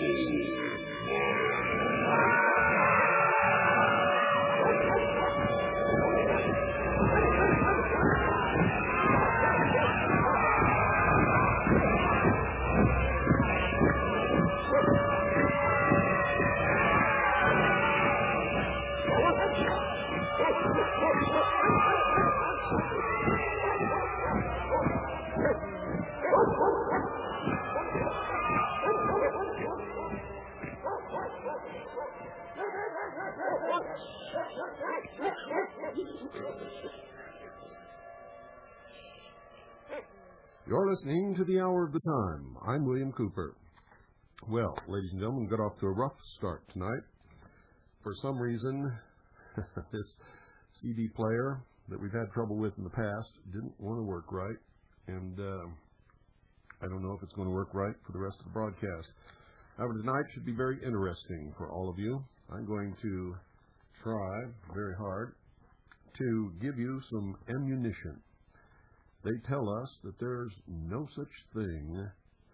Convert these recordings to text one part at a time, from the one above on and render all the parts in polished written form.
You're listening to the Hour of the Time. I'm William Cooper. Well, ladies and gentlemen, got off to a rough start tonight. For some reason, this CD player that we've had trouble with in the past didn't want to work right, and I don't know if it's going to work right for the rest of the broadcast. However, tonight should be very interesting for all of you. I'm going to try very hard to give you some ammunition. They tell us that there's no such thing.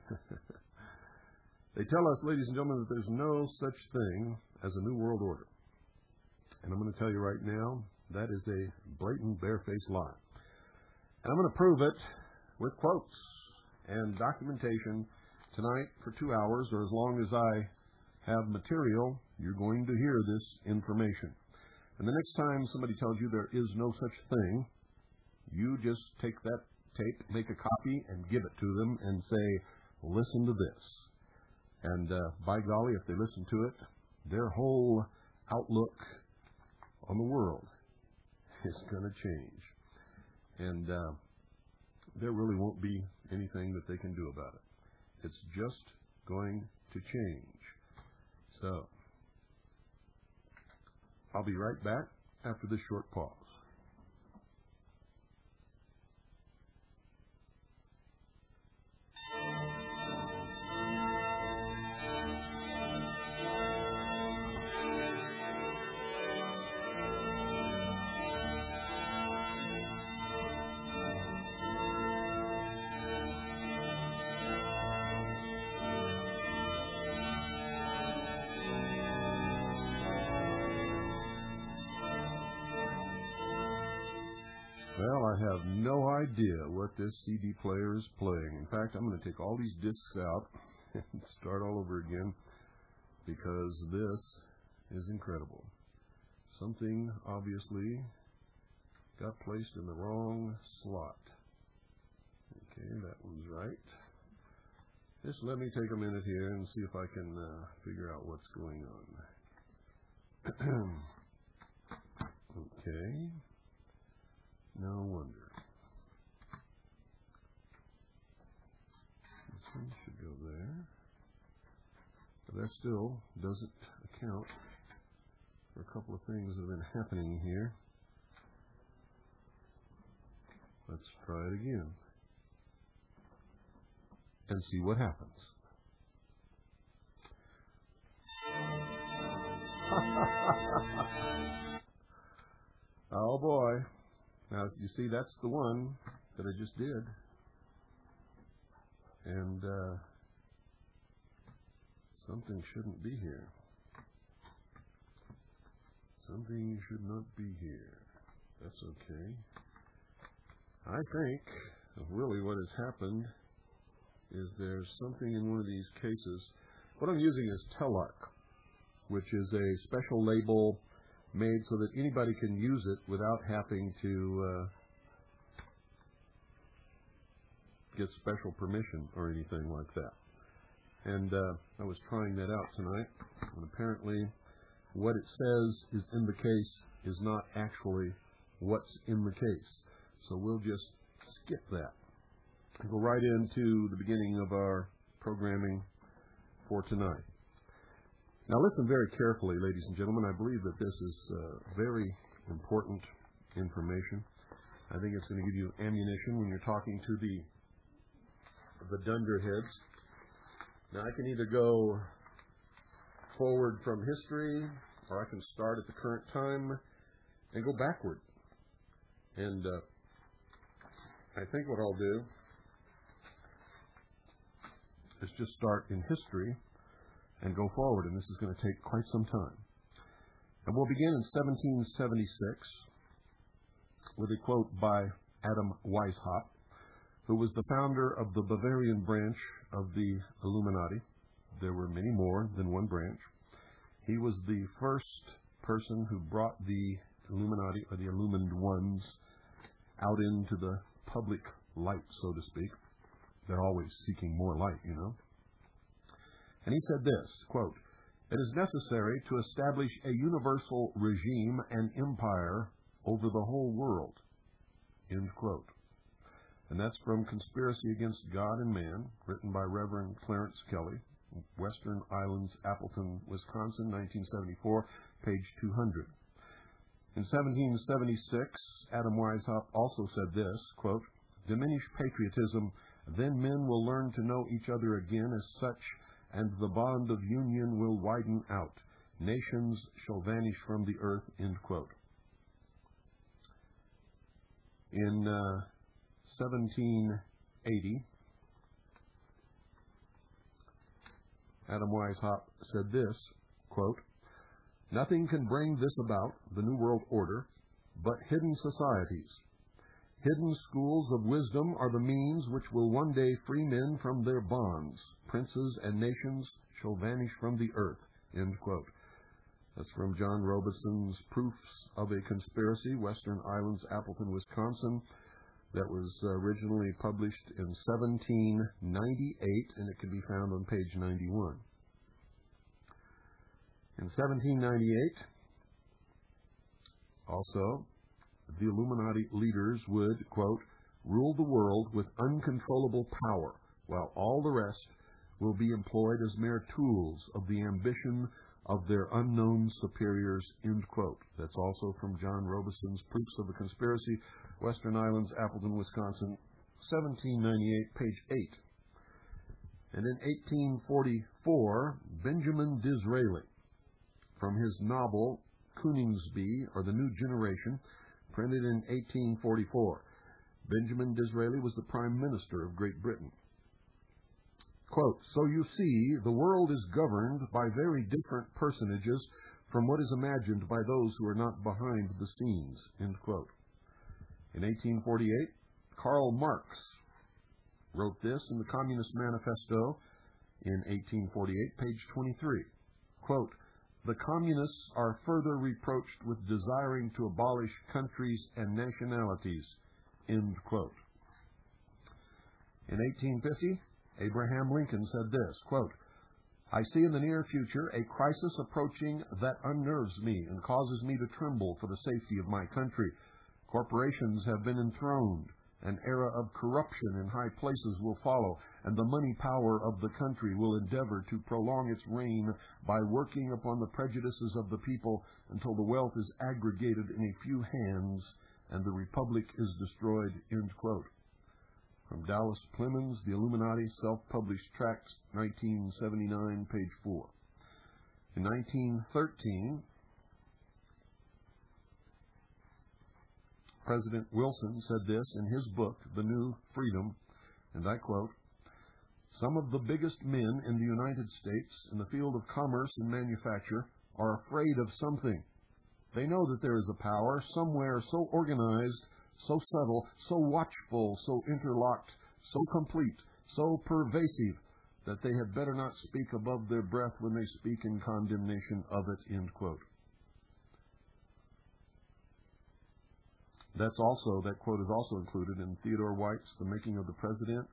They tell us, ladies and gentlemen, that there's no such thing as a New World Order. And I'm going to tell you right now, that is a blatant, barefaced lie. And I'm going to prove it with quotes and documentation tonight for 2 hours, or as long as I have material, you're going to hear this information. And the next time somebody tells you there is no such thing, you just take that tape, make a copy, and give it to them and say, listen to this. And by golly, if they listen to it, their whole outlook on the world is going to change. And there really won't be anything that they can do about it. It's just going to change. So, I'll be right back after this short pause. Well, I have no idea what this CD player is playing. In fact, I'm going to take all these discs out and start all over again, because this is incredible. Something obviously got placed in the wrong slot. Okay, that one's right. Just let me take a minute here and see if I can figure out what's going on. Okay. No wonder. This one should go there. But that still doesn't account for a couple of things that have been happening here. Let's try it again and see what happens. Oh boy. Now, you see, that's the one that I just did. And something shouldn't be here. Something should not be here. That's okay. I think really what has happened is there's something in one of these cases. What I'm using is Tellark, which is a special label made so that anybody can use it without having to get special permission or anything like that. And I was trying that out tonight, and apparently what it says is in the case is not actually what's in the case. So we'll just skip that and go right into the beginning of our programming for tonight. Now listen very carefully, ladies and gentlemen. I believe that this is very important information. I think it's going to give you ammunition when you're talking to the dunderheads. Now I can either go forward from history, or I can start at the current time and go backward. And I think what I'll do is just start in history and go forward, and this is going to take quite some time. And we'll begin in 1776 with a quote by Adam Weishaupt, who was the founder of the Bavarian branch of the Illuminati. There were many more than one branch. He was the first person who brought the Illuminati, or the Illumined Ones, out into the public light, so to speak. They're always seeking more light, you know. And he said this, quote, "It is necessary to establish a universal regime and empire over the whole world," end quote. And that's from Conspiracy Against God and Man, written by Reverend Clarence Kelly, Western Islands, Appleton, Wisconsin, 1974, page 200. In 1776, Adam Weishaupt also said this, quote, "Diminish patriotism, then men will learn to know each other again as such, and the bond of union will widen out. Nations shall vanish from the earth," end quote. In 1780, Adam Weishaupt said this, quote, "Nothing can bring this about, the New World Order, but hidden societies. Hidden schools of wisdom are the means which will one day free men from their bonds. Princes and nations shall vanish from the earth," end quote. That's from John Robeson's Proofs of a Conspiracy, Western Islands, Appleton, Wisconsin. That was originally published in 1798, and it can be found on page 91. In 1798, also, the Illuminati leaders would, quote, "rule the world with uncontrollable power, while all the rest will be employed as mere tools of the ambition of their unknown superiors," end quote. That's also from John Robeson's Proofs of a Conspiracy, Western Islands, Appleton, Wisconsin, 1798, page 8. And in 1844, Benjamin Disraeli, from his novel Coningsby, or The New Generation, printed in 1844. Benjamin Disraeli was the Prime Minister of Great Britain. Quote, "So you see, the world is governed by very different personages from what is imagined by those who are not behind the scenes," end quote. In 1848, Karl Marx wrote this in the Communist Manifesto in 1848, page 23. Quote, "The communists are further reproached with desiring to abolish countries and nationalities," end quote. In 1850, Abraham Lincoln said this, quote, "I see in the near future a crisis approaching that unnerves me and causes me to tremble for the safety of my country. Corporations have been enthroned. An era of corruption in high places will follow, and the money power of the country will endeavor to prolong its reign by working upon the prejudices of the people until the wealth is aggregated in a few hands and the republic is destroyed," end quote. From Dallas Clemens, The Illuminati, Self-Published Tracts, 1979, page 4. In 1913, President Wilson said this in his book, The New Freedom, and I quote, "Some of the biggest men in the United States in the field of commerce and manufacture are afraid of something. They know that there is a power somewhere so organized, so subtle, so watchful, so interlocked, so complete, so pervasive, that they had better not speak above their breath when they speak in condemnation of it," end quote. That quote is also included in Theodore White's The Making of the President,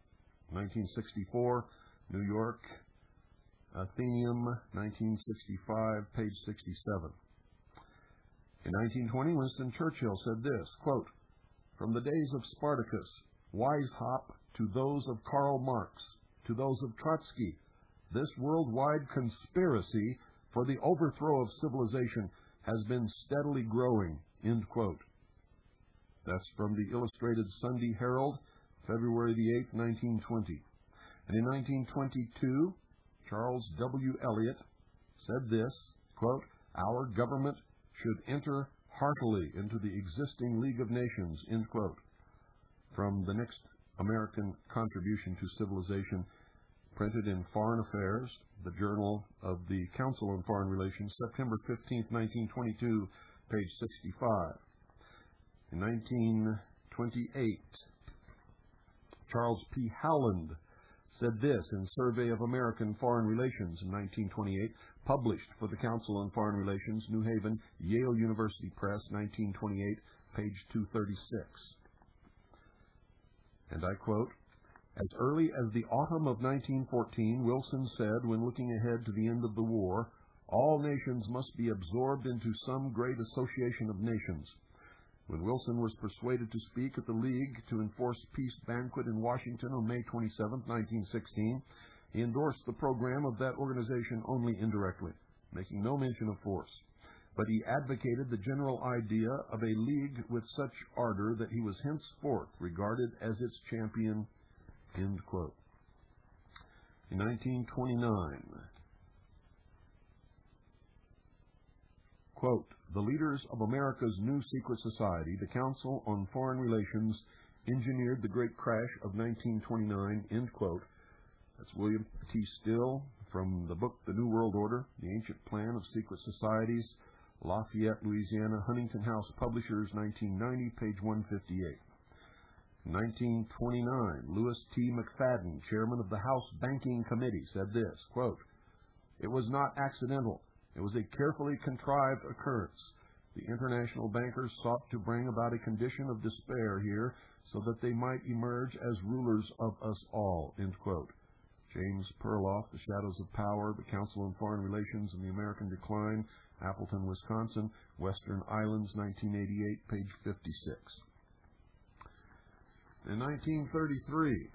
1964, New York, Athenaeum, 1965, page 67. In 1920, Winston Churchill said this, quote, "From the days of Spartacus, Weishaupt, to those of Karl Marx, to those of Trotsky, this worldwide conspiracy for the overthrow of civilization has been steadily growing," end quote. That's from the Illustrated Sunday Herald, February the 8th, 1920. And in 1922, Charles W. Eliot said this, quote, "Our government should enter heartily into the existing League of Nations," end quote. From the next American Contribution to Civilization, printed in Foreign Affairs, the Journal of the Council on Foreign Relations, September 15, 1922, page 65. In 1928, Charles P. Howland said this in Survey of American Foreign Relations in 1928, published for the Council on Foreign Relations, New Haven, Yale University Press, 1928, page 236. And I quote, "As early as the autumn of 1914, Wilson said, when looking ahead to the end of the war, all nations must be absorbed into some great association of nations. When Wilson was persuaded to speak at the League to Enforce Peace banquet in Washington on May 27, 1916, he endorsed the program of that organization only indirectly, making no mention of force. But he advocated the general idea of a league with such ardor that he was henceforth regarded as its champion." End quote. In 1929, quote, "The leaders of America's new secret society, the Council on Foreign Relations, engineered the great crash of 1929, end quote." That's William T. Still from the book The New World Order, The Ancient Plan of Secret Societies, Lafayette, Louisiana, Huntington House Publishers, 1990, page 158. In 1929, Louis T. McFadden, chairman of the House Banking Committee, said this, quote, "It was not accidental. It was a carefully contrived occurrence. The international bankers sought to bring about a condition of despair here so that they might emerge as rulers of us all," end quote. James Perloff, The Shadows of Power, The Council on Foreign Relations and the American Decline, Appleton, Wisconsin, Western Islands, 1988, page 56. In 1933,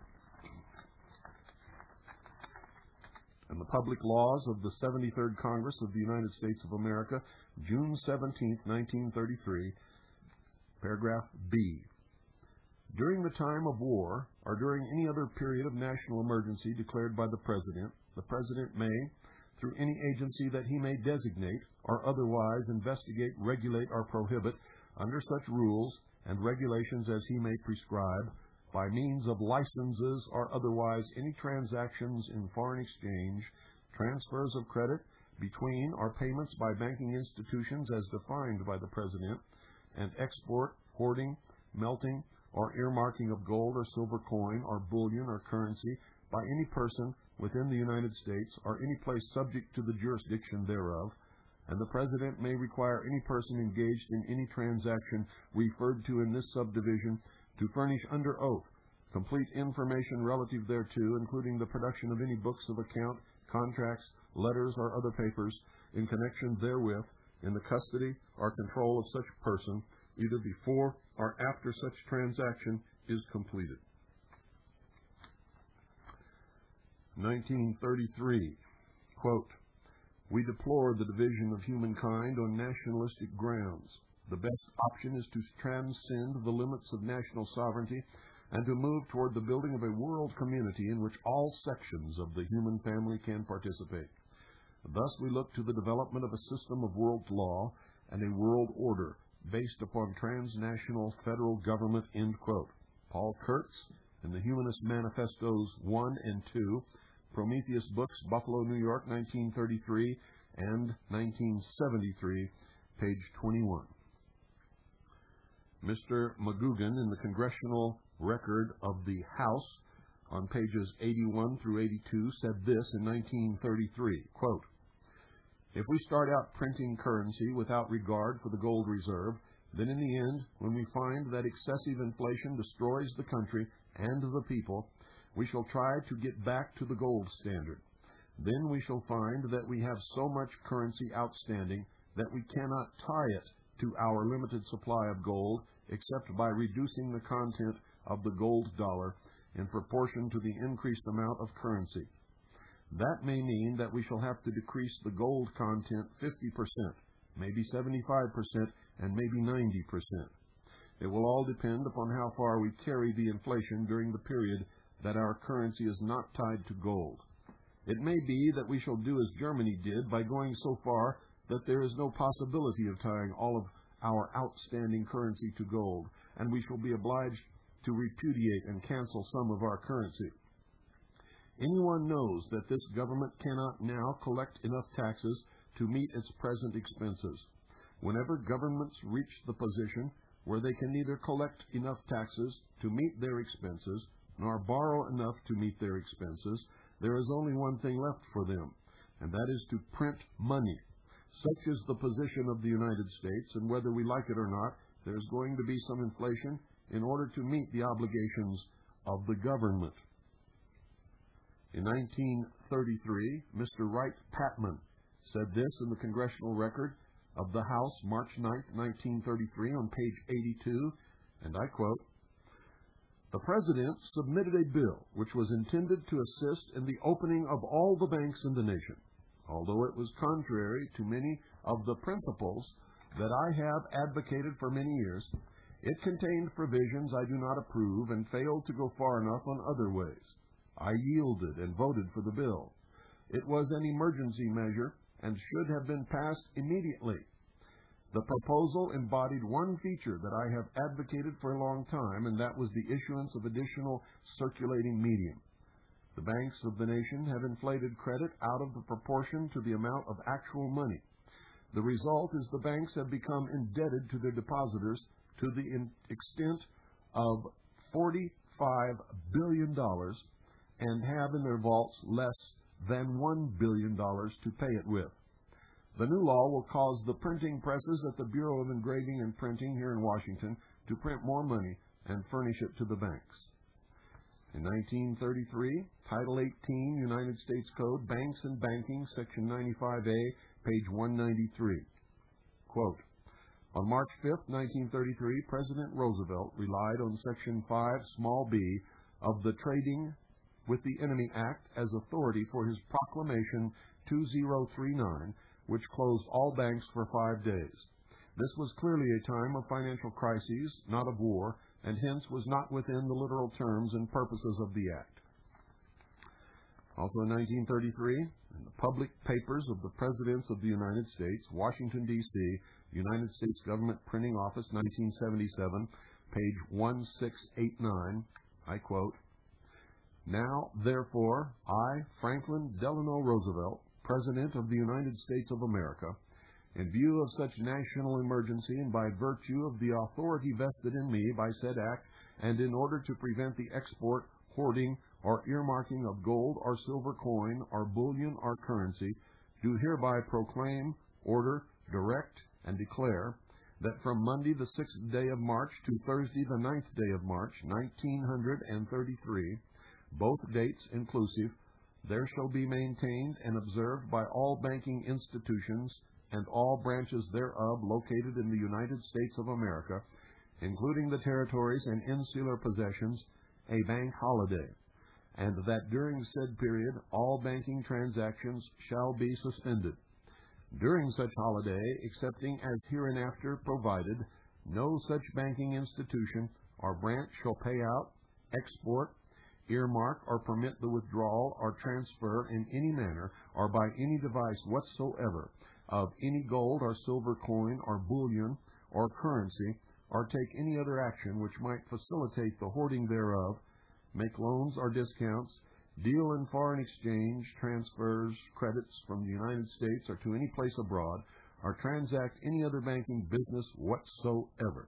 and the Public Laws of the 73rd Congress of the United States of America, June 17, 1933, paragraph B. "During the time of war, or during any other period of national emergency declared by the President may, through any agency that he may designate, or otherwise investigate, regulate, or prohibit, under such rules and regulations as he may prescribe, by means of licenses or otherwise, any transactions in foreign exchange, transfers of credit between or payments by banking institutions as defined by the President, and export, hoarding, melting, or earmarking of gold or silver coin or bullion or currency by any person within the United States or any place subject to the jurisdiction thereof, and the President may require any person engaged in any transaction referred to in this subdivision to furnish under oath complete information relative thereto, including the production of any books of account, contracts, letters, or other papers in connection therewith, in the custody or control of such person, either before or after such transaction is completed." 1933, quote, "We deplore the division of humankind on nationalistic grounds. The best option is to transcend the limits of national sovereignty and to move toward the building of a world community in which all sections of the human family can participate. Thus we look to the development of a system of world law and a world order based upon transnational federal government," end quote. Paul Kurtz in the Humanist Manifestos 1 and 2, Prometheus Books, Buffalo, New York, 1933 and 1973, page 21. Mr. McGugan in the Congressional Record of the House on pages 81 through 82 said this in 1933, quote, "If we start out printing currency without regard for the gold reserve, then in the end, when we find that excessive inflation destroys the country and the people, we shall try to get back to the gold standard. Then we shall find that we have so much currency outstanding that we cannot tie it to our limited supply of gold except by reducing the content of the gold dollar in proportion to the increased amount of currency. That may mean that we shall have to decrease the gold content 50%, maybe 75%, and maybe 90%. It will all depend upon how far we carry the inflation during the period that our currency is not tied to gold. It may be that we shall do as Germany did by going so far that there is no possibility of tying all of our outstanding currency to gold, and we shall be obliged to repudiate and cancel some of our currency. Anyone knows that this government cannot now collect enough taxes to meet its present expenses. Whenever governments reach the position where they can neither collect enough taxes to meet their expenses, nor borrow enough to meet their expenses, there is only one thing left for them, and that is to print money. Such is the position of the United States, and whether we like it or not, there's going to be some inflation in order to meet the obligations of the government. In 1933, Mr. Wright Patman said this in the Congressional Record of the House, March 9, 1933, on page 82, and I quote, "The President submitted a bill which was intended to assist in the opening of all the banks in the nation. Although it was contrary to many of the principles that I have advocated for many years, it contained provisions I do not approve and failed to go far enough on other ways. I yielded and voted for the bill. It was an emergency measure and should have been passed immediately. The proposal embodied one feature that I have advocated for a long time, and that was the issuance of additional circulating medium. The banks of the nation have inflated credit out of the proportion to the amount of actual money. The result is the banks have become indebted to their depositors to the extent of $45 billion and have in their vaults less than $1 billion to pay it with. The new law will cause the printing presses at the Bureau of Engraving and Printing here in Washington to print more money and furnish it to the banks." In 1933, Title 18, United States Code, Banks and Banking, Section 95A, page 193. Quote, "On March 5, 1933, President Roosevelt relied on Section 5, small b, of the Trading with the Enemy Act as authority for his proclamation 2039, which closed all banks for 5 days. This was clearly a time of financial crises, not of war, and hence was not within the literal terms and purposes of the Act." Also in 1933, in the Public Papers of the Presidents of the United States, Washington, D.C., United States Government Printing Office, 1977, page 1689, I quote, "Now, therefore, I, Franklin Delano Roosevelt, President of the United States of America, in view of such national emergency and by virtue of the authority vested in me by said act, and in order to prevent the export, hoarding, or earmarking of gold or silver coin or bullion or currency, do hereby proclaim, order, direct, and declare that from Monday the 6th day of March to Thursday the 9th day of March, 1933, both dates inclusive, there shall be maintained and observed by all banking institutions and all branches thereof located in the United States of America, including the territories and insular possessions, a bank holiday, and that during said period all banking transactions shall be suspended. During such holiday, excepting as hereinafter provided, no such banking institution or branch shall pay out, export, earmark, or permit the withdrawal or transfer in any manner or by any device whatsoever of any gold or silver coin or bullion or currency, or take any other action which might facilitate the hoarding thereof, make loans or discounts, deal in foreign exchange, transfers, credits from the United States or to any place abroad, or transact any other banking business whatsoever."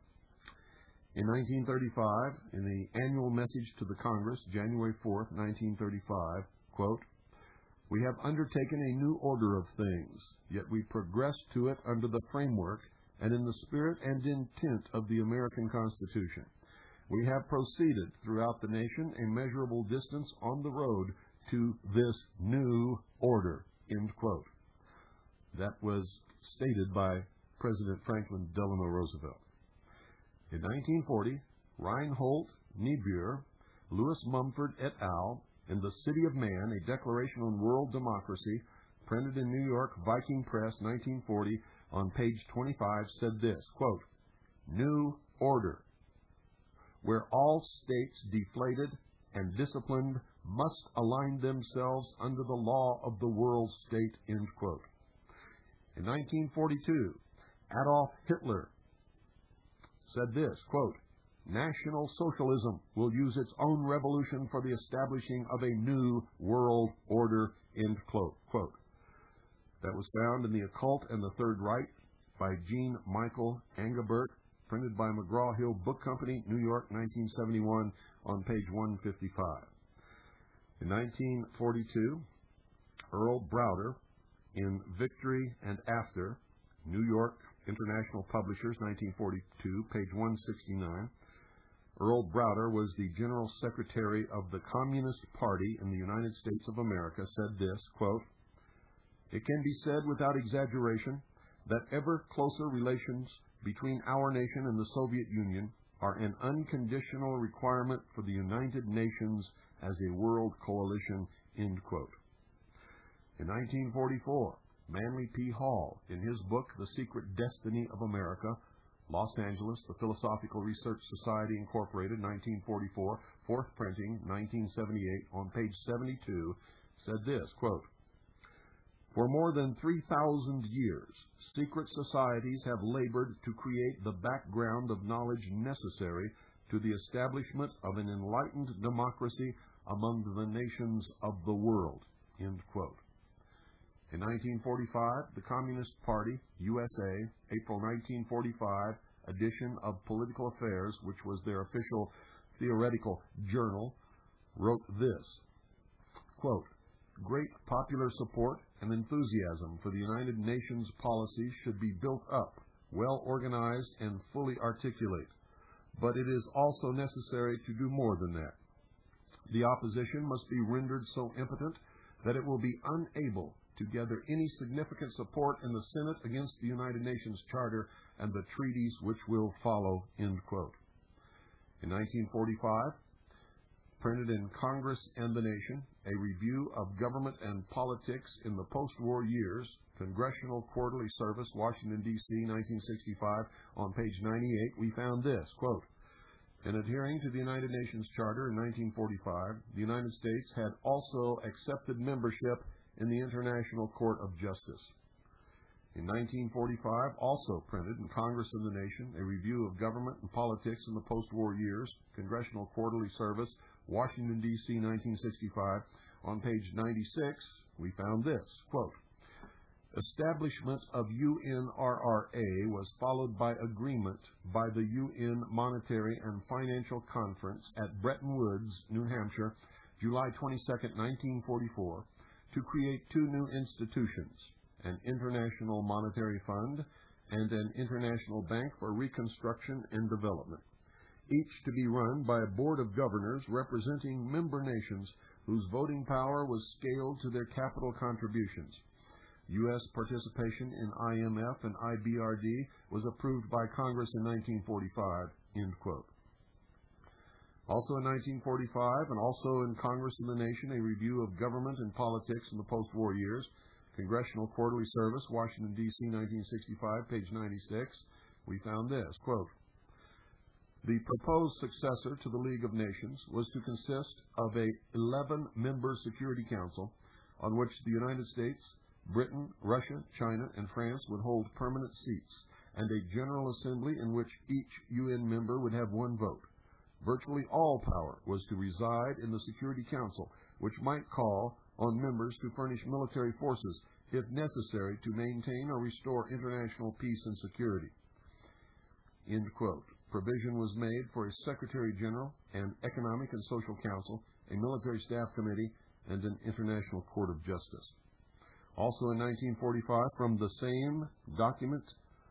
In 1935, in the annual message to the Congress, January 4, 1935, quote, "We have undertaken a new order of things, yet we progress to it under the framework and in the spirit and intent of the American Constitution. We have proceeded throughout the nation a measurable distance on the road to this new order," end quote. That was stated by President Franklin Delano Roosevelt. In 1940, Reinhold Niebuhr, Louis Mumford et al., in The City of Man, a Declaration on World Democracy, printed in New York Viking Press, 1940, on page 25, said this, quote, "New order, where all states deflated and disciplined must align themselves under the law of the world state," end quote. In 1942, Adolf Hitler said this, quote, National Socialism will use its own revolution for the establishing of a new world order, end quote. That was found in The Occult and the Third Reich by Jean Michael Engelbert, printed by McGraw-Hill Book Company, New York, 1971, on page 155. In 1942, Earl Browder, in Victory and After, New York International Publishers, 1942, page 169, Earl Browder was the General Secretary of the Communist Party in the United States of America, said this, quote, "It can be said without exaggeration that ever closer relations between our nation and the Soviet Union are an unconditional requirement for the United Nations as a world coalition," end quote. In 1944, Manly P. Hall, in his book, The Secret Destiny of America, Los Angeles, The Philosophical Research Society, Incorporated, 1944, fourth printing, 1978, on page 72, said this, quote, "For more than 3,000 years, secret societies have labored to create the background of knowledge necessary to the establishment of an enlightened democracy among the nations of the world," end quote. In 1945, the Communist Party, USA, April 1945, edition of Political Affairs, which was their official theoretical journal, wrote this, quote, "Great popular support and enthusiasm for the United Nations policies should be built up, well organized, and fully articulate. But it is also necessary to do more than that. The opposition must be rendered so impotent that it will be unable to gather any significant support in the Senate against the United Nations Charter and the treaties which will follow," end quote. In 1945, printed in Congress and the Nation, a review of government and politics in the post-war years, Congressional Quarterly Service, Washington, D.C., 1965, on page 98, we found this, quote, "In adhering to the United Nations Charter in 1945, the United States had also accepted membership in the International Court of Justice." In 1945, also printed in Congress and the Nation, a review of government and politics in the post-war years, Congressional Quarterly Service, Washington, D.C., 1965, on page 96, we found this, quote, "Establishment of UNRRA was followed by agreement by the UN Monetary and Financial Conference at Bretton Woods, New Hampshire, July 22, 1944, to create two new institutions, an International Monetary Fund and an International Bank for Reconstruction and Development, each to be run by a board of governors representing member nations whose voting power was scaled to their capital contributions. U.S. participation in IMF and IBRD was approved by Congress in 1945, end quote. Also in 1945, and also in Congress and the Nation, a review of government and politics in the post-war years, Congressional Quarterly Service, Washington, D.C., 1965, page 96, we found this, quote, "The proposed successor to the League of Nations was to consist of a 11-member Security Council on which the United States, Britain, Russia, China, and France would hold permanent seats, and a General Assembly in which each UN member would have one vote. Virtually all power was to reside in the Security Council, which might call on members to furnish military forces, if necessary, to maintain or restore international peace and security." End quote. Provision was made for a Secretary General, an Economic and Social Council, a Military Staff Committee, and an International Court of Justice. Also in 1945, from the same document,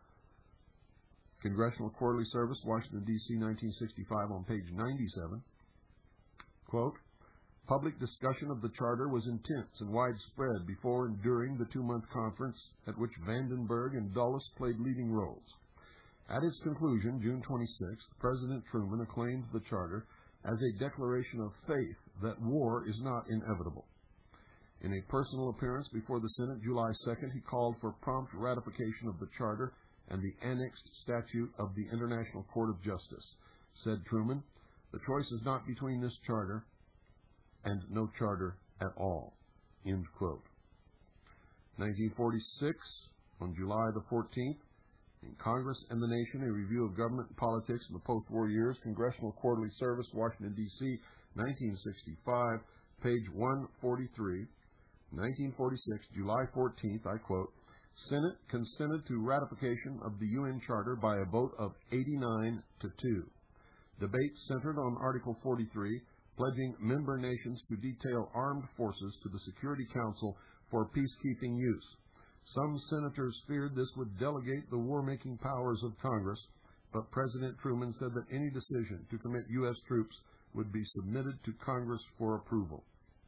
Congressional Quarterly Service, Washington, D.C., 1965, on page 97, quote, "Public discussion of the Charter was intense and widespread before and during the 2-month conference at which Vandenberg and Dulles played leading roles. At its conclusion, June 26, President Truman acclaimed the Charter as a declaration of faith that war is not inevitable. In a personal appearance before the Senate, July 2nd, he called for prompt ratification of the Charter and the annexed statute of the International Court of Justice. Said Truman, "The choice is not between this charter and no charter at all." End quote. 1946, on July the 14th, In Congress and the Nation, a review of government and politics in the post-war years, Congressional Quarterly Service, Washington, D.C., 1965, page 143, 1946, July 14th, I quote, Senate consented to ratification of the UN Charter by a vote of 89 to 2. Debate centered on Article 43, pledging member nations to detail armed forces to the Security Council for peacekeeping use. Some senators feared this would delegate the war-making powers of Congress, but President Truman said that any decision to commit U.S. troops would be submitted to Congress for approval.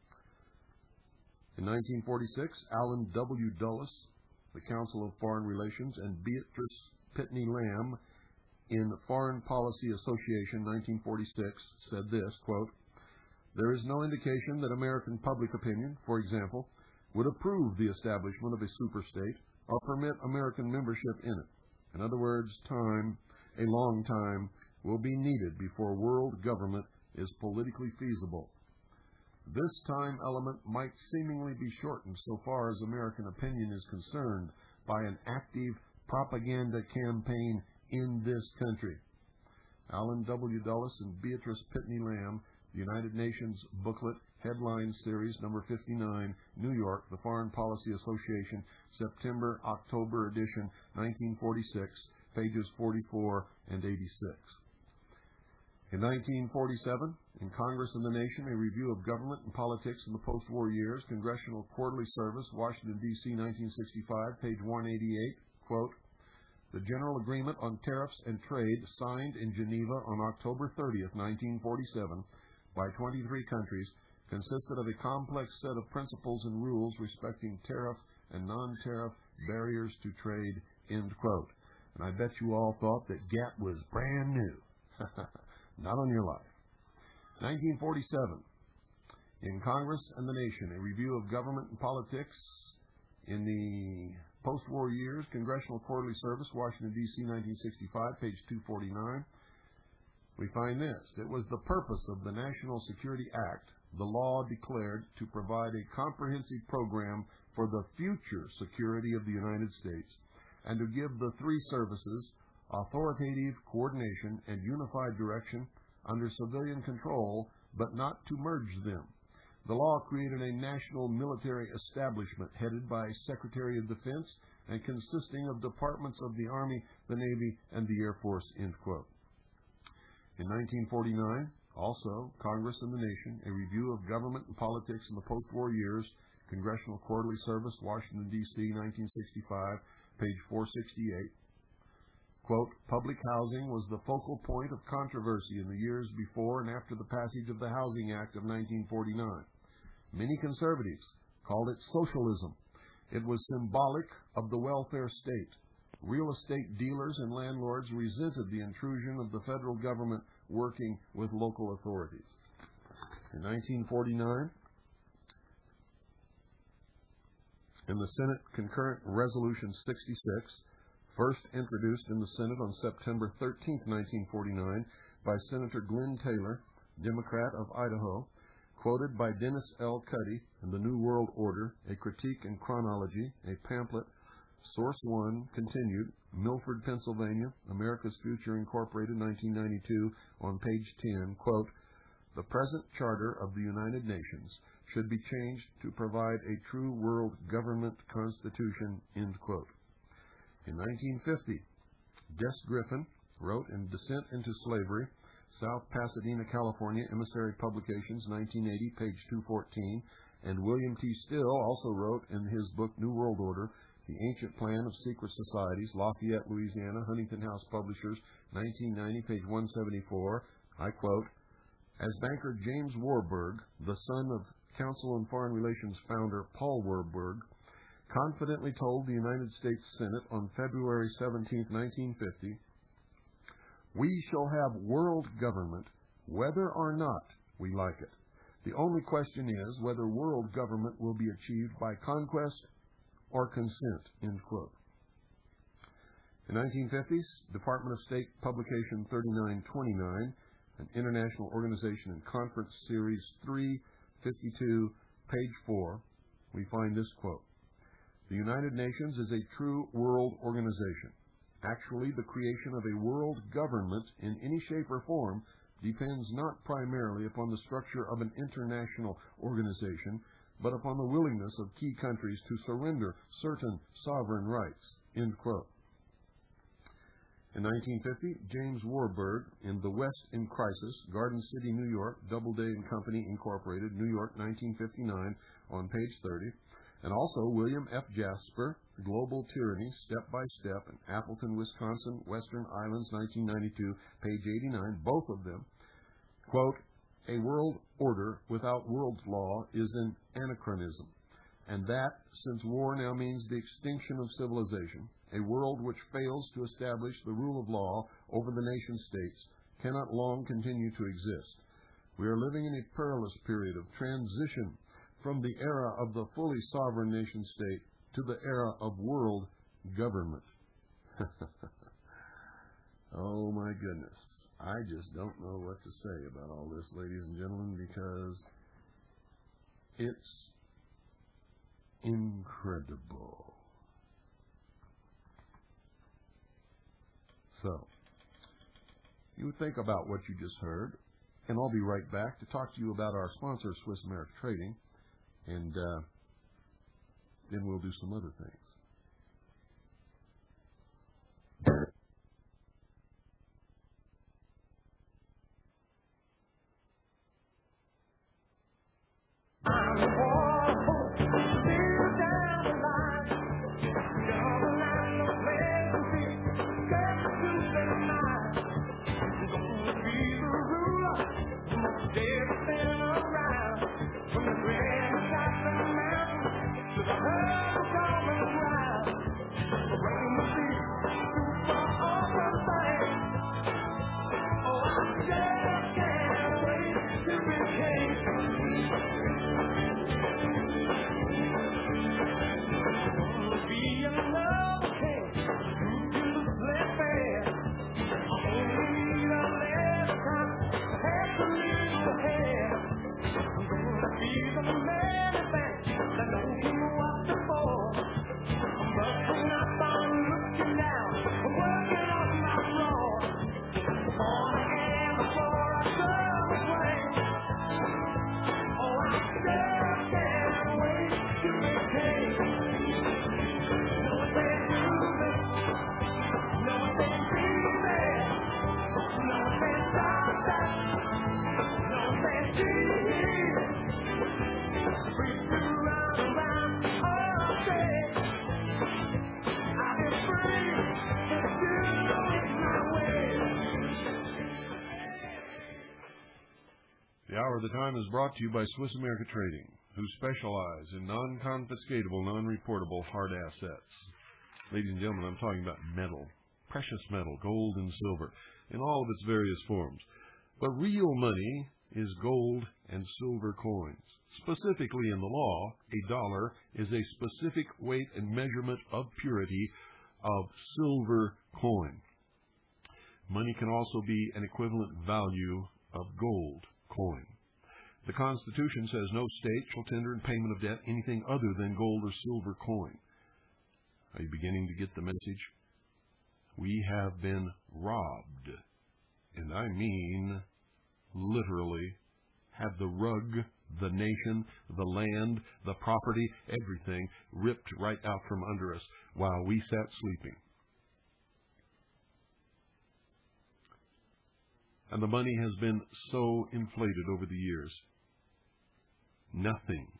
In 1946, Allen W. Dulles, the Council of Foreign Relations, and Beatrice Pitney Lamb in Foreign Policy Association, 1946, said this, quote, there is no indication that American public opinion, for example, would approve the establishment of a superstate or permit American membership in it. In other words, a long time, will be needed before world government is politically feasible. This time element might seemingly be shortened so far as American opinion is concerned by an active propaganda campaign in this country. Allen W. Dulles and Beatrice Pitney Lamb, United Nations Booklet, Headline Series, number 59, New York, the Foreign Policy Association, September-October edition, 1946, pages 44 and 86. In 1947, in Congress and the Nation, a review of government and politics in the post-war years, Congressional Quarterly Service, Washington, D.C., 1965, page 188, quote, the General Agreement on Tariffs and Trade signed in Geneva on October 30th, 1947, by 23 countries, consisted of a complex set of principles and rules respecting tariff and non-tariff barriers to trade, end quote. And I bet you all thought that GATT was brand new. Not on your life. 1947. In Congress and the Nation, a review of government and politics in the post-war years, Congressional Quarterly Service, Washington, D.C., 1965, page 249. We find this. It was the purpose of the National Security Act, the law declared, to provide a comprehensive program for the future security of the United States and to give the three services authoritative coordination and unified direction under civilian control, but not to merge them. The law created a national military establishment headed by Secretary of Defense and consisting of departments of the Army, the Navy, and the Air Force, end quote. In 1949, also, Congress and the Nation, a review of government and politics in the post-war years, Congressional Quarterly Service, Washington, D.C., 1965, page 468. Quote, public housing was the focal point of controversy in the years before and after the passage of the Housing Act of 1949. Many conservatives called it socialism. It was symbolic of the welfare state. Real estate dealers and landlords resented the intrusion of the federal government working with local authorities. In 1949, in the Senate Concurrent Resolution 66, first introduced in the Senate on September 13, 1949, by Senator Glenn Taylor, Democrat of Idaho, quoted by Dennis L. Cuddy in The New World Order, A Critique and Chronology, a pamphlet, Source 1, continued, Milford, Pennsylvania, America's Future Incorporated, 1992, on page 10, quote, the present charter of the United Nations should be changed to provide a true world government constitution, end quote. In 1950, Jess Griffin wrote in Descent into Slavery, South Pasadena, California, Emissary Publications, 1980, page 214, and William T. Still also wrote in his book New World Order, The Ancient Plan of Secret Societies, Lafayette, Louisiana, Huntington House Publishers, 1990, page 174, I quote, as banker James Warburg, the son of Council on Foreign Relations founder Paul Warburg, confidently told the United States Senate on February 17, 1950, we shall have world government whether or not we like it. The only question is whether world government will be achieved by conquest or consent, end quote. In 1950s, Department of State Publication 3929, an International Organization and Conference Series 352, page 4, we find this quote. The United Nations is a true world organization. Actually, the creation of a world government in any shape or form depends not primarily upon the structure of an international organization, but upon the willingness of key countries to surrender certain sovereign rights." End quote. In 1950, James Warburg in The West in Crisis, Garden City, New York, Doubleday and Company, Incorporated, New York, 1959, on page 30, and also William F. Jasper, Global Tyranny, Step by Step, in Appleton, Wisconsin, Western Islands, 1992, page 89, both of them, quote, "A world order without world law is an anachronism, and that, since war now means the extinction of civilization, a world which fails to establish the rule of law over the nation-states cannot long continue to exist. We are living in a perilous period of transition from the era of the fully sovereign nation-state to the era of world government." Oh my goodness. I just don't know what to say about all this, ladies and gentlemen, because it's incredible. So, you would think about what you just heard, and I'll be right back to talk to you about our sponsor, Swiss America Trading, and then we'll do some other things. The Hour of the Time is brought to you by Swiss America Trading, who specialize in non-confiscatable, non-reportable hard assets. Ladies and gentlemen, I'm talking about metal, precious metal, gold and silver, in all of its various forms. But real money is gold and silver coins. Specifically in the law, a dollar is a specific weight and measurement of purity of silver coin. Money can also be an equivalent value of gold coin. The Constitution says no state shall tender in payment of debt anything other than gold or silver coin. Are you beginning to get the message? We have been robbed, and I mean literally had the rug, the nation, the land, the property, everything ripped right out from under us while we sat sleeping. And the money has been so inflated over the years. Nothing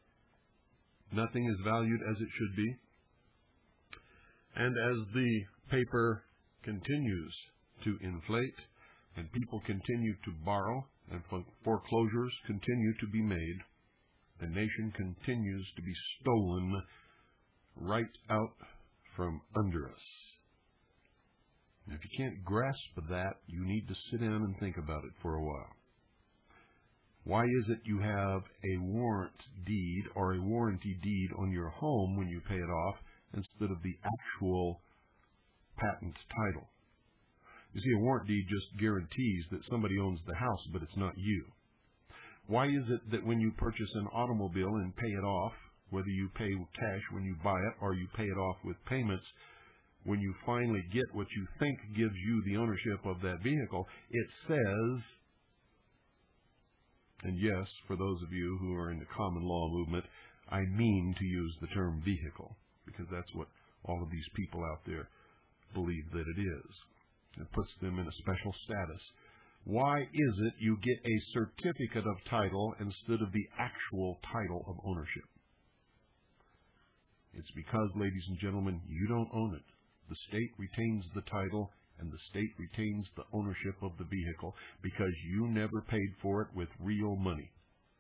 is valued as it should be. And as the paper continues to inflate and people continue to borrow and foreclosures continue to be made, the nation continues to be stolen right out from under us. And if you can't grasp that, you need to sit down and think about it for a while. Why is it you have a warrant deed or a warranty deed on your home when you pay it off instead of the actual patent title? You see, a warrant deed just guarantees that somebody owns the house, but it's not you. Why is it that when you purchase an automobile and pay it off, whether you pay cash when you buy it or you pay it off with payments, when you finally get what you think gives you the ownership of that vehicle, it says, and yes, for those of you who are in the common law movement, I mean to use the term vehicle, because that's what all of these people out there believe that it is. It puts them in a special status. Why is it you get a certificate of title instead of the actual title of ownership? It's because, ladies and gentlemen, you don't own it. The state retains the title, and the state retains the ownership of the vehicle because you never paid for it with real money.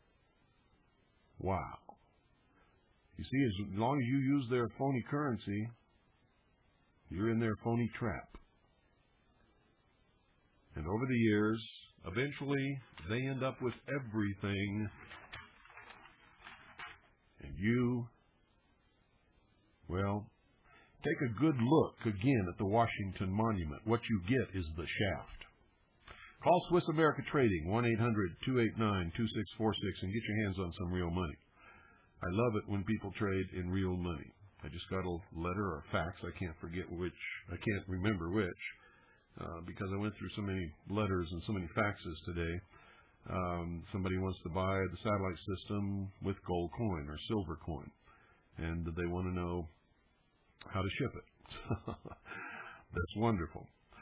Wow. You see, as long as you use their phony currency, you're in their phony trap. And over the years, eventually, they end up with everything. And you, well, take a good look again at the Washington Monument. What you get is the shaft. Call Swiss America Trading, 1-800-289-2646, and get your hands on some real money. I love it when people trade in real money. I just got a letter or a fax. I can't remember which, because I went through so many letters and so many faxes today. Somebody wants to buy the satellite system with gold coin or silver coin, and they want to know how to ship it. That's wonderful.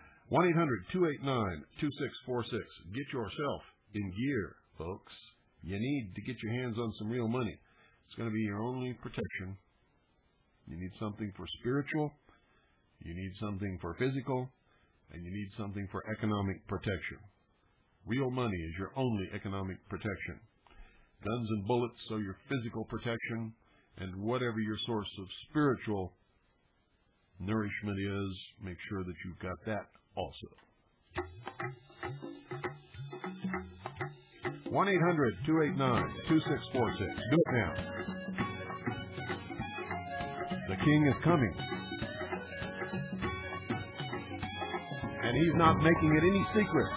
1-800-289-2646. Get yourself in gear, folks. You need to get your hands on some real money. It's going to be your only protection. You need something for spiritual, you need something for physical, and you need something for economic protection. Real money is your only economic protection. Guns and bullets are your physical protection, and whatever your source of spiritual nourishment is, make sure that you've got that also. 1-800-289-2646. Do it now. The King is coming. And he's not making it any secret.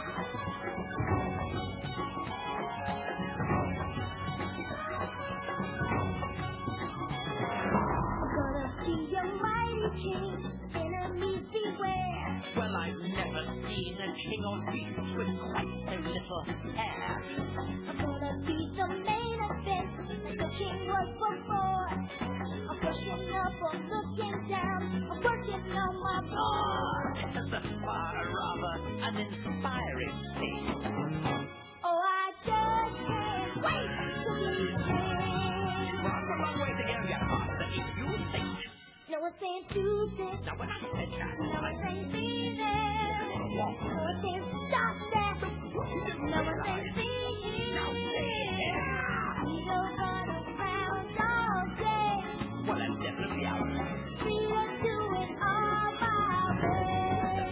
Well, I've never seen a king or beast with quite so little hair. I'm gonna be the main event. The king was before. I'm pushing up, I'm looking down. I'm working on my board. It's a far rather an inspiring scene. Oh, I just can't wait to be king. Well, I'm a long way to go yet, Master, if you think. No one saying do this. No one said that. No one saying be there. No one saying stop that. No one saying be here. We go run around all day. Well, that's definitely out. We will do it all our way.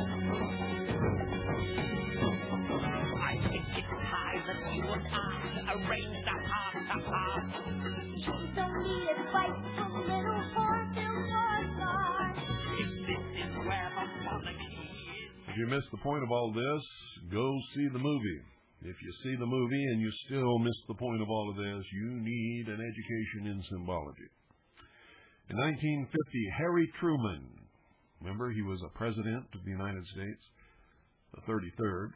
I think it's time that you and I arrange the heart-to-heart. Don't need advice from little horse. If you missed the point of all this, go see the movie. If you see the movie and you still miss the point of all of this, you need an education in symbology. In 1950, Harry Truman, remember he was a president of the United States, the 33rd.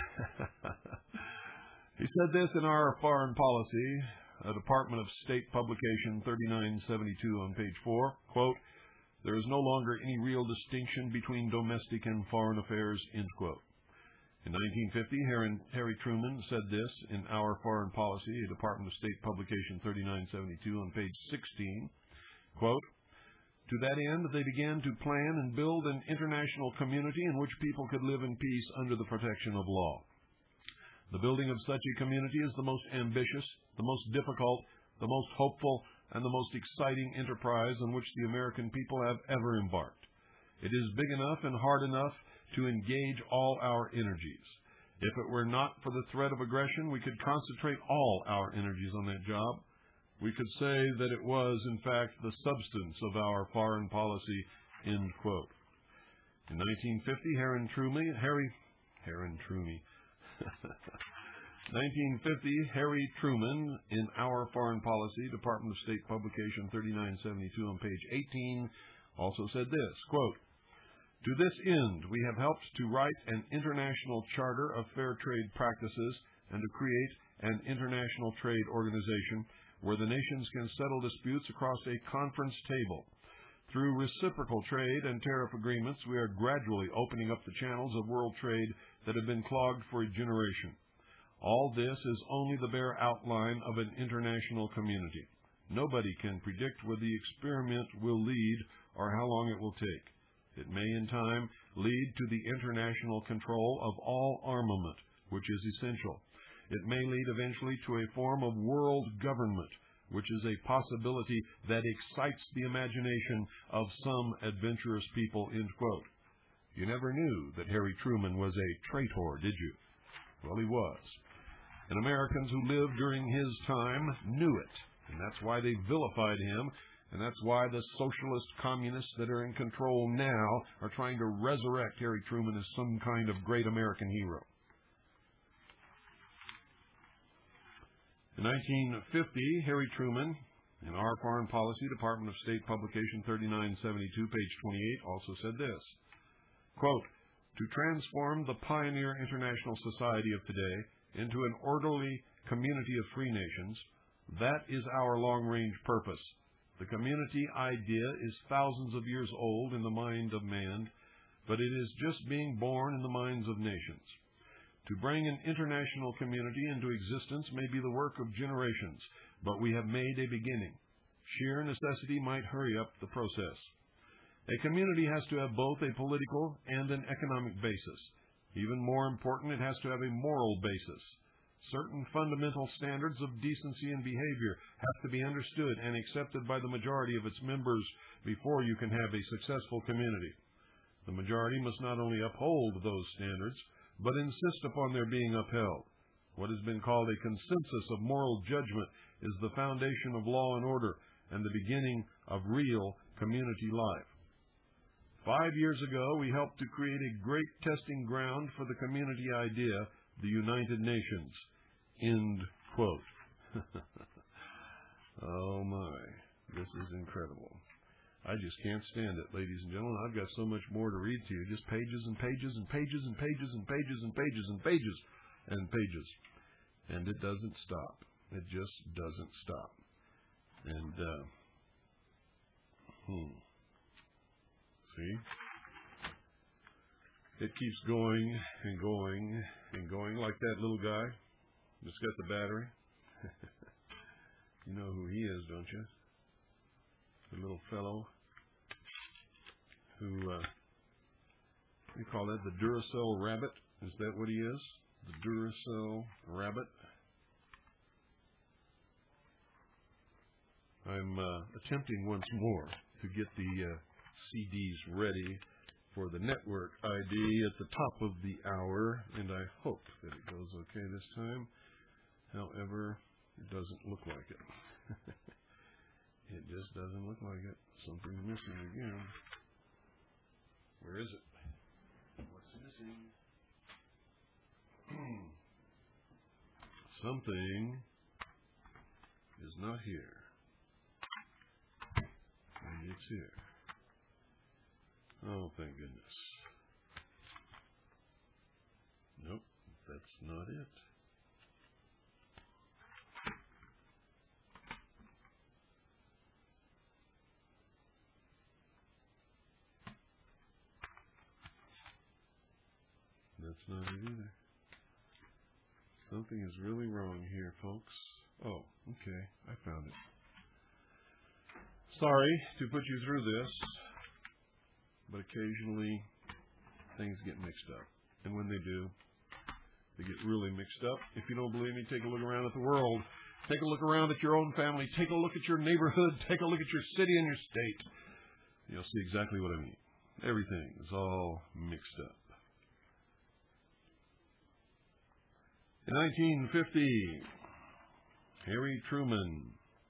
He said this in Our Foreign Policy, a Department of State publication 3972 on page 4, quote, "There is no longer any real distinction between domestic and foreign affairs," end quote. In 1950, Harry Truman said this in Our Foreign Policy, a Department of State publication 3972 on page 16, quote, "To that end, they began to plan and build an international community in which people could live in peace under the protection of law. The building of such a community is the most ambitious, the most difficult, the most hopeful, and the most exciting enterprise on which the American people have ever embarked. It is big enough and hard enough to engage all our energies. If it were not for the threat of aggression, we could concentrate all our energies on that job. We could say that it was, in fact, the substance of our foreign policy," end quote. In 1950, Harry Truman, in Our Foreign Policy, Department of State publication 3972 on page 18, also said this, quote, "To this end, we have helped to write an international charter of fair trade practices and to create an international trade organization where the nations can settle disputes across a conference table. Through reciprocal trade and tariff agreements, we are gradually opening up the channels of world trade that have been clogged for a generation. All this is only the bare outline of an international community. Nobody can predict where the experiment will lead or how long it will take. It may in time lead to the international control of all armament, which is essential. It may lead eventually to a form of world government, which is a possibility that excites the imagination of some adventurous people," end quote. You never knew that Harry Truman was a traitor, did you? Well, he was. And Americans who lived during his time knew it. And that's why they vilified him. And that's why the socialist communists that are in control now are trying to resurrect Harry Truman as some kind of great American hero. In 1950, Harry Truman, in Our Foreign Policy, Department of State Publication 3972, page 28, also said this, quote, "To transform the pioneer international society of today into an orderly community of free nations, that is our long-range purpose. The community idea is thousands of years old in the mind of man, but it is just being born in the minds of nations. To bring an international community into existence may be the work of generations, but we have made a beginning. Sheer necessity might hurry up the process. A community has to have both a political and an economic basis. Even more important, it has to have a moral basis. Certain fundamental standards of decency and behavior have to be understood and accepted by the majority of its members before you can have a successful community. The majority must not only uphold those standards, but insist upon their being upheld. What has been called a consensus of moral judgment is the foundation of law and order and the beginning of real community life. 5 years ago, we helped to create a great testing ground for the community idea, the United Nations." End quote. Oh my, this is incredible. I just can't stand it, ladies and gentlemen. I've got so much more to read to you, just pages and pages and pages and pages and pages and pages and pages and pages. And it doesn't stop. It just doesn't stop. And, see? It keeps going and going and going like that little guy that's got the battery. You know who he is, don't you? The little fellow who, we call that the Duracell rabbit. Is that what he is? The Duracell rabbit. I'm attempting once more to get the CDs ready for the network ID at the top of the hour, and I hope that it goes okay this time. However, it doesn't look like it. It just doesn't look like it. Something's missing again. Where is it? What's missing? Something is not here. And it's here. Oh, thank goodness. Nope, that's not it. That's not it either. Something is really wrong here, folks. Oh, okay, I found it. Sorry to put you through this, but occasionally things get mixed up. And when they do, they get really mixed up. If you don't believe me, take a look around at the world. Take a look around at your own family. Take a look at your neighborhood. Take a look at your city and your state. You'll see exactly what I mean. Everything is all mixed up. In 1950, Harry Truman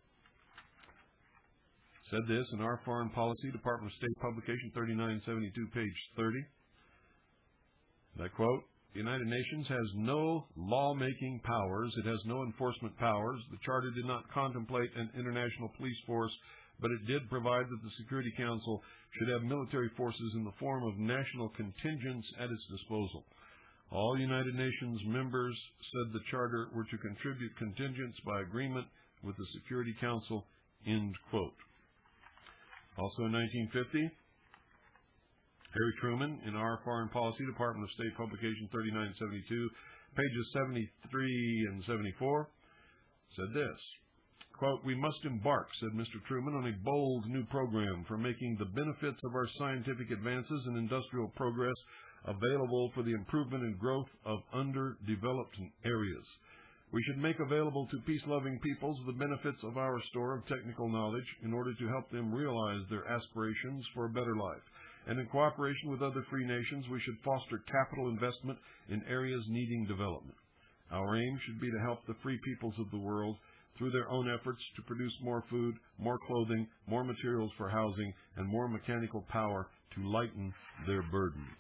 said this in Our Foreign Policy, Department of State Publication 3972, page 30. And I quote, "The United Nations has no lawmaking powers. It has no enforcement powers. The Charter did not contemplate an international police force but it did provide that the Security Council should have military forces in the form of national contingents at its disposal. All United Nations members said the charter were to contribute contingents by agreement with the Security Council, end quote. Also in 1950, Harry Truman, in Our Foreign Policy, Department of State Publication 3972, pages 73 and 74, said this, quote, "We must embark," said Mr. Truman, "on a bold new program for making the benefits of our scientific advances and industrial progress available for the improvement and growth of underdeveloped areas. We should make available to peace-loving peoples the benefits of our store of technical knowledge in order to help them realize their aspirations for a better life. And in cooperation with other free nations, we should foster capital investment in areas needing development. Our aim should be to help the free peoples of the world through their own efforts to produce more food, more clothing, more materials for housing, and more mechanical power to lighten their burdens."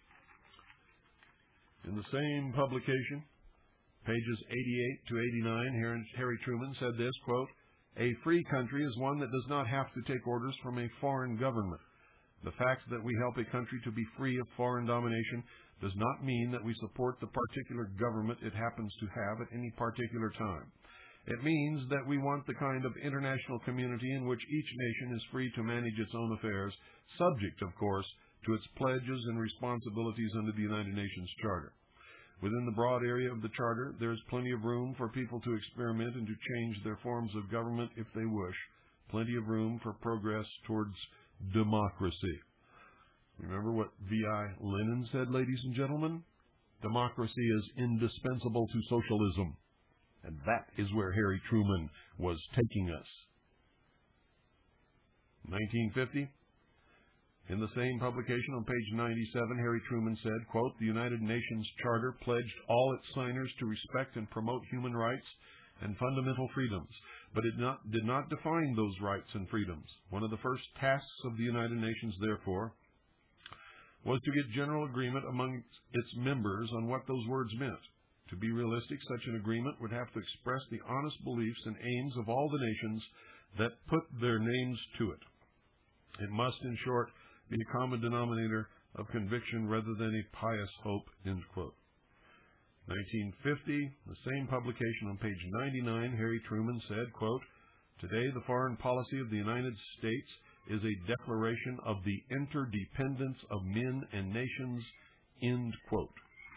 In the same publication, pages 88 to 89, Harry Truman said this, quote, "A free country is one that does not have to take orders from a foreign government. The fact that we help a country to be free of foreign domination does not mean that we support the particular government it happens to have at any particular time. It means that we want the kind of international community in which each nation is free to manage its own affairs, subject, of course, to its pledges and responsibilities under the United Nations Charter. Within the broad area of the Charter, there is plenty of room for people to experiment and to change their forms of government if they wish. Plenty of room for progress towards democracy." Remember what V.I. Lenin said, ladies and gentlemen? Democracy is indispensable to socialism. And that is where Harry Truman was taking us. 1950. In the same publication on page 97, Harry Truman said, quote, "The United Nations Charter pledged all its signers to respect and promote human rights and fundamental freedoms, but it did not define those rights and freedoms. One of the first tasks of the United Nations, therefore, was to get general agreement among its members on what those words meant. To be realistic, such an agreement would have to express the honest beliefs and aims of all the nations that put their names to it. It must, in short, be a common denominator of conviction rather than a pious hope," end quote. 1950, the same publication on page 99, Harry Truman said, quote, "Today the foreign policy of the United States is a declaration of the interdependence of men and nations," end quote.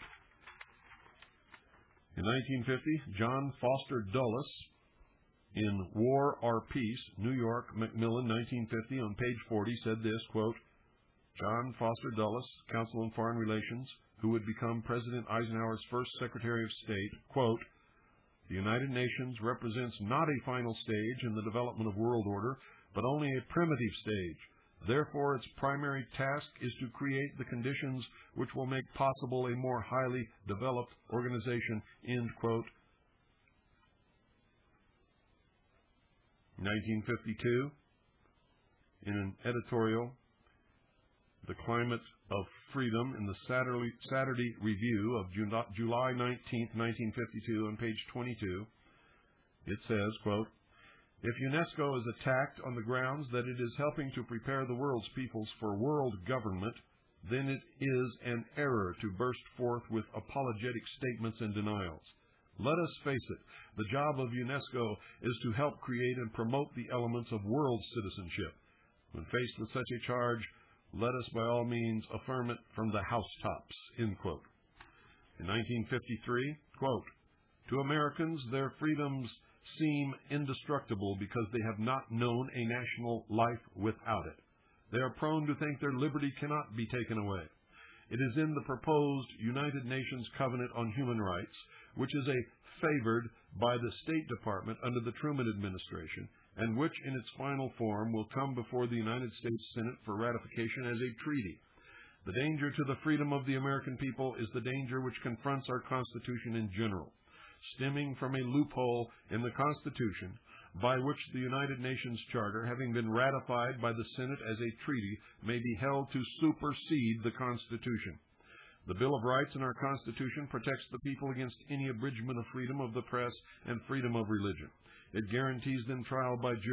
In 1950, John Foster Dulles, in War or Peace, New York, Macmillan, 1950, on page 40, said this, quote, "John Foster Dulles, Counsel on Foreign Relations, who would become President Eisenhower's first Secretary of State, quote, "The United Nations represents not a final stage in the development of world order, but only a primitive stage. Therefore, its primary task is to create the conditions which will make possible a more highly developed organization," end quote. 1952, in an editorial, "The Climate of Freedom," in the Saturday Review of July 19, 1952, on page 22, it says, quote, "If UNESCO is attacked on the grounds that it is helping to prepare the world's peoples for world government, then it is an error to burst forth with apologetic statements and denials. Let us face it, the job of UNESCO is to help create and promote the elements of world citizenship. When faced with such a charge, let us by all means affirm it from the housetops," end quote. In 1953, quote, "To Americans, their freedoms seem indestructible because they have not known a national life without it. They are prone to think their liberty cannot be taken away. It is in the proposed United Nations Covenant on Human Rights, which is favored by the State Department under the Truman administration, and which in its final form will come before the United States Senate for ratification as a treaty. The danger to the freedom of the American people is the danger which confronts our Constitution in general, stemming from a loophole in the Constitution by which the United Nations Charter, having been ratified by the Senate as a treaty, may be held to supersede the Constitution. The Bill of Rights in our Constitution protects the people against any abridgment of freedom of the press and freedom of religion. It guarantees them trial by jury,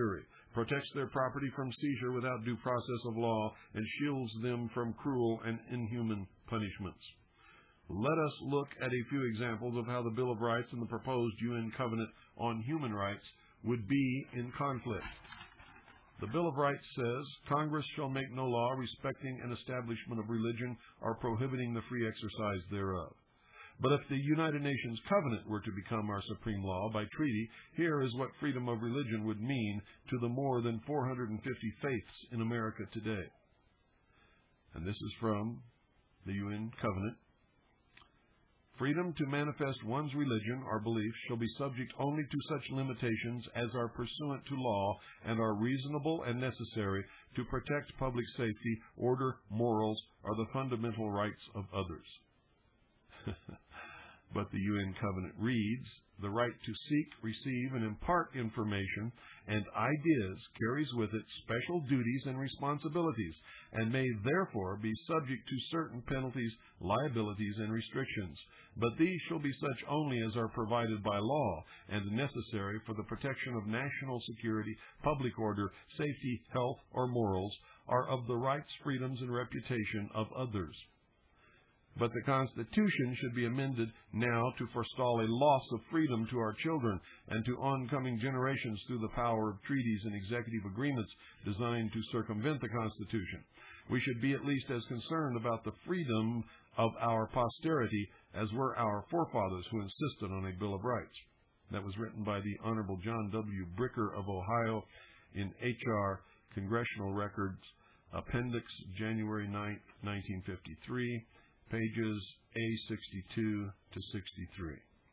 protects their property from seizure without due process of law, and shields them from cruel and inhuman punishments. Let us look at a few examples of how the Bill of Rights and the proposed UN Covenant on Human Rights would be in conflict. The Bill of Rights says, Congress shall make no law respecting an establishment of religion or prohibiting the free exercise thereof. But if the United Nations Covenant were to become our supreme law by treaty, here is what freedom of religion would mean to the more than 450 faiths in America today. And this is from the UN Covenant. Freedom to manifest one's religion or beliefs shall be subject only to such limitations as are pursuant to law and are reasonable and necessary to protect public safety, order, morals, or the fundamental rights of others. But the UN Covenant reads, the right to seek, receive, and impart information and ideas carries with it special duties and responsibilities, and may therefore be subject to certain penalties, liabilities, and restrictions. But these shall be such only as are provided by law and necessary for the protection of national security, public order, safety, health, or morals, or of the rights, freedoms, and reputation of others. But the Constitution should be amended now to forestall a loss of freedom to our children and to oncoming generations through the power of treaties and executive agreements designed to circumvent the Constitution. We should be at least as concerned about the freedom of our posterity as were our forefathers who insisted on a Bill of Rights. That was written by the Honorable John W. Bricker of Ohio in H.R. Congressional Records, Appendix, January 9, 1953. Pages A62 to 63.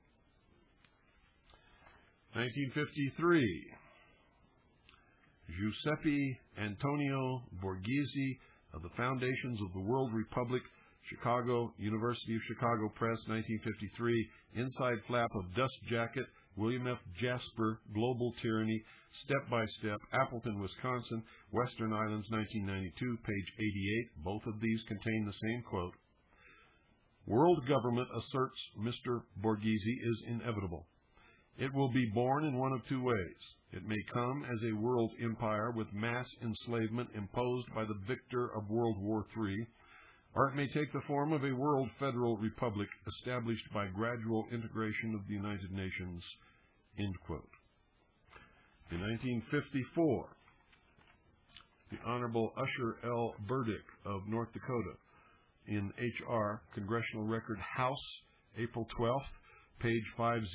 1953. Giuseppe Antonio Borghese of the Foundations of the World Republic, Chicago, University of Chicago Press, 1953. Inside flap of Dust Jacket, William F. Jasper, Global Tyranny, Step by Step, Appleton, Wisconsin, Western Islands, 1992, page 88. Both of these contain the same quote. World government, asserts Mr. Borghese, is inevitable. It will be born in one of two ways. It may come as a world empire with mass enslavement imposed by the victor of World War III, or it may take the form of a world federal republic established by gradual integration of the United Nations. End quote. In 1954, the Honorable Usher L. Burdick of North Dakota, in H.R. Congressional Record House, April 12th, page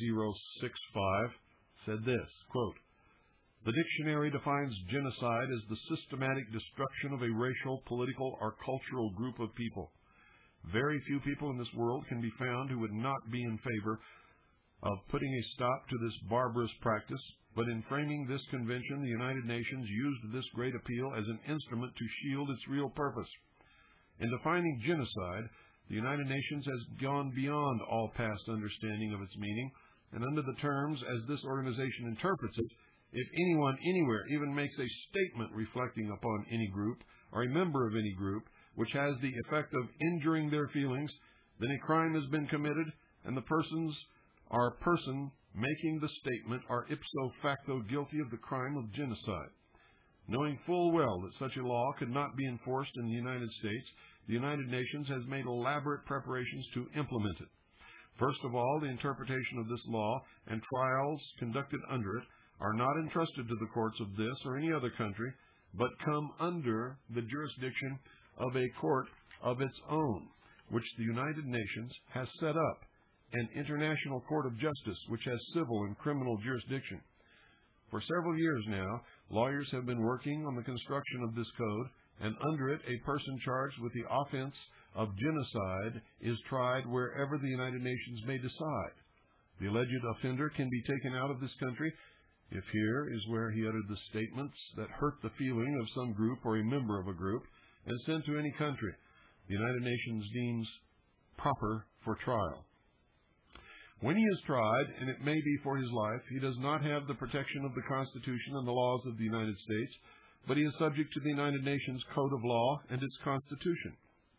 5065, said this, quote, the dictionary defines genocide as the systematic destruction of a racial, political, or cultural group of people. Very few people in this world can be found who would not be in favor of putting a stop to this barbarous practice, but in framing this convention, the United Nations used this great appeal as an instrument to shield its real purpose. In defining genocide, the United Nations has gone beyond all past understanding of its meaning, and under the terms as this organization interprets it, if anyone anywhere even makes a statement reflecting upon any group or a member of any group which has the effect of injuring their feelings, then a crime has been committed, and the persons or person making the statement are ipso facto guilty of the crime of genocide. Knowing full well that such a law could not be enforced in the United States, the United Nations has made elaborate preparations to implement it. First of all, the interpretation of this law and trials conducted under it are not entrusted to the courts of this or any other country, but come under the jurisdiction of a court of its own, which the United Nations has set up, an international court of justice which has civil and criminal jurisdiction. For several years now, lawyers have been working on the construction of this code, and under it, a person charged with the offense of genocide is tried wherever the United Nations may decide. The alleged offender can be taken out of this country if here is where he uttered the statements that hurt the feeling of some group or a member of a group, and sent to any country the United Nations deems proper for trial. When he is tried, and it may be for his life, he does not have the protection of the Constitution and the laws of the United States, but he is subject to the United Nations Code of Law and its Constitution.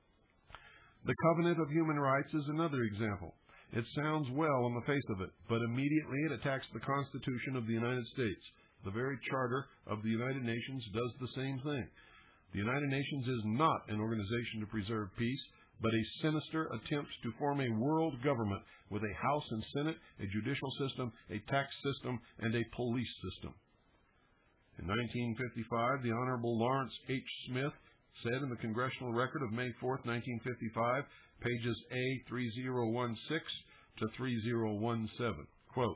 The Covenant of Human Rights is another example. It sounds well on the face of it, but immediately it attacks the Constitution of the United States, the very charter of the United Nations does the same thing. The United Nations is not an organization to preserve peace, but a sinister attempt to form a world government with a House and Senate, a judicial system, a tax system, and a police system. In 1955, the Honorable Lawrence H. Smith said in the Congressional Record of May 4, 1955, pages A3016 to 3017, quote,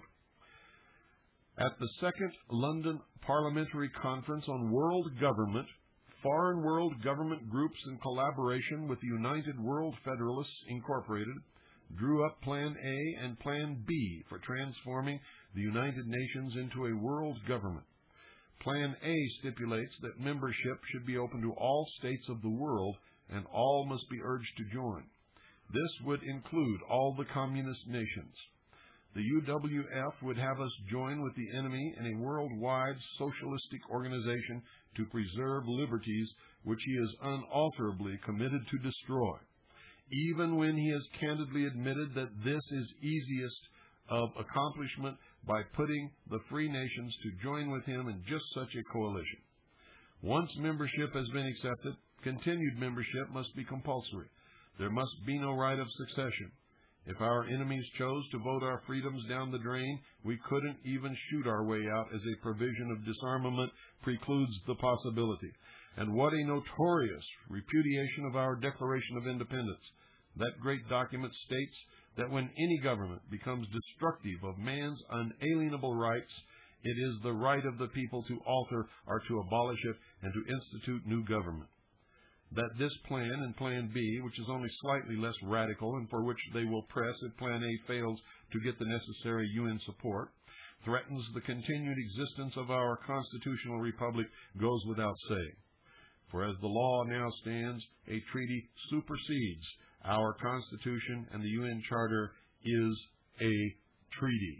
"At the Second London Parliamentary Conference on World Government, foreign world government groups in collaboration with the United World Federalists, Incorporated, drew up Plan A and Plan B for transforming the United Nations into a world government. Plan A stipulates that membership should be open to all states of the world, and all must be urged to join. This would include all the communist nations. The UWF would have us join with the enemy in a worldwide socialistic organization to preserve liberties which he is unalterably committed to destroy, even when he has candidly admitted that this is easiest of accomplishment by putting the free nations to join with him in just such a coalition. Once membership has been accepted, continued membership must be compulsory. There must be no right of succession. If our enemies chose to vote our freedoms down the drain, we couldn't even shoot our way out, as a provision of disarmament precludes the possibility. And what a notorious repudiation of our Declaration of Independence. That great document states that when any government becomes destructive of man's unalienable rights, it is the right of the people to alter or to abolish it and to institute new government. That this plan and Plan B, which is only slightly less radical and for which they will press if Plan A fails to get the necessary UN support, threatens the continued existence of our constitutional republic goes without saying. For as the law now stands, a treaty supersedes our Constitution, and the UN Charter is a treaty."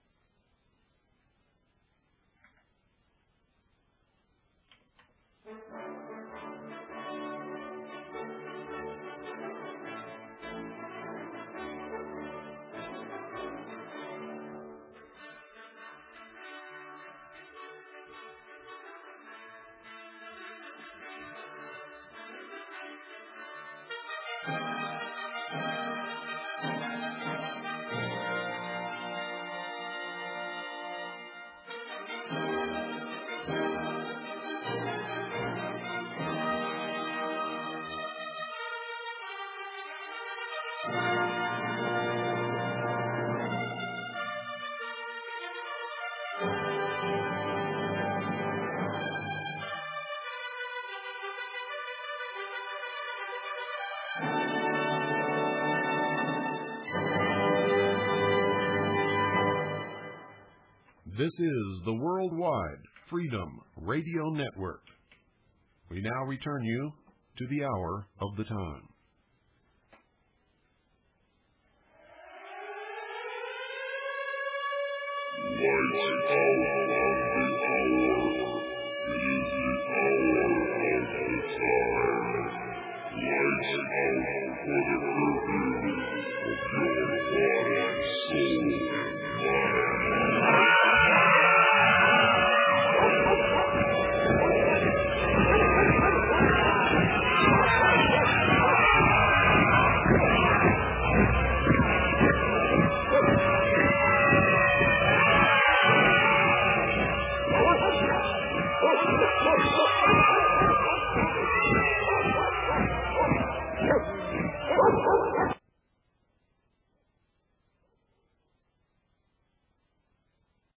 This is the Worldwide Freedom Radio Network. We now return you to the hour of the time. Lights out of the hour. It is the hour of the time. Lights out for the purpose of your body, soul,